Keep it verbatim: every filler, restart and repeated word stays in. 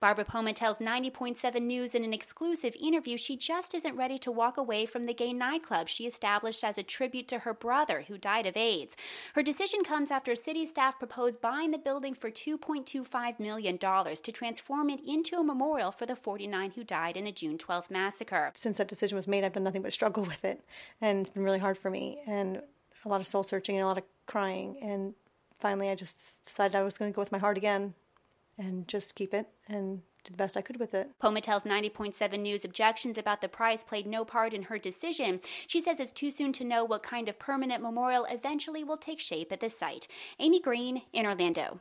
Barbara Poma tells ninety point seven News in an exclusive interview she just isn't ready to walk away from the gay nightclub she established as a tribute to her brother who died of AIDS. Her decision comes after city staff proposed buying the building for two point two five million dollars to transform it into a memorial for the forty-nine who died in the June twelfth massacre. Since that decision was made, I've done nothing but struggle with it, and it's been really hard for me, and a lot of soul searching and a lot of crying, and finally I just decided I was going to go with my heart again and just keep it and did the best I could with it. Poma tells ninety point seven News objections about the price played no part in her decision. She says it's too soon to know what kind of permanent memorial eventually will take shape at the site. Amy Green in Orlando.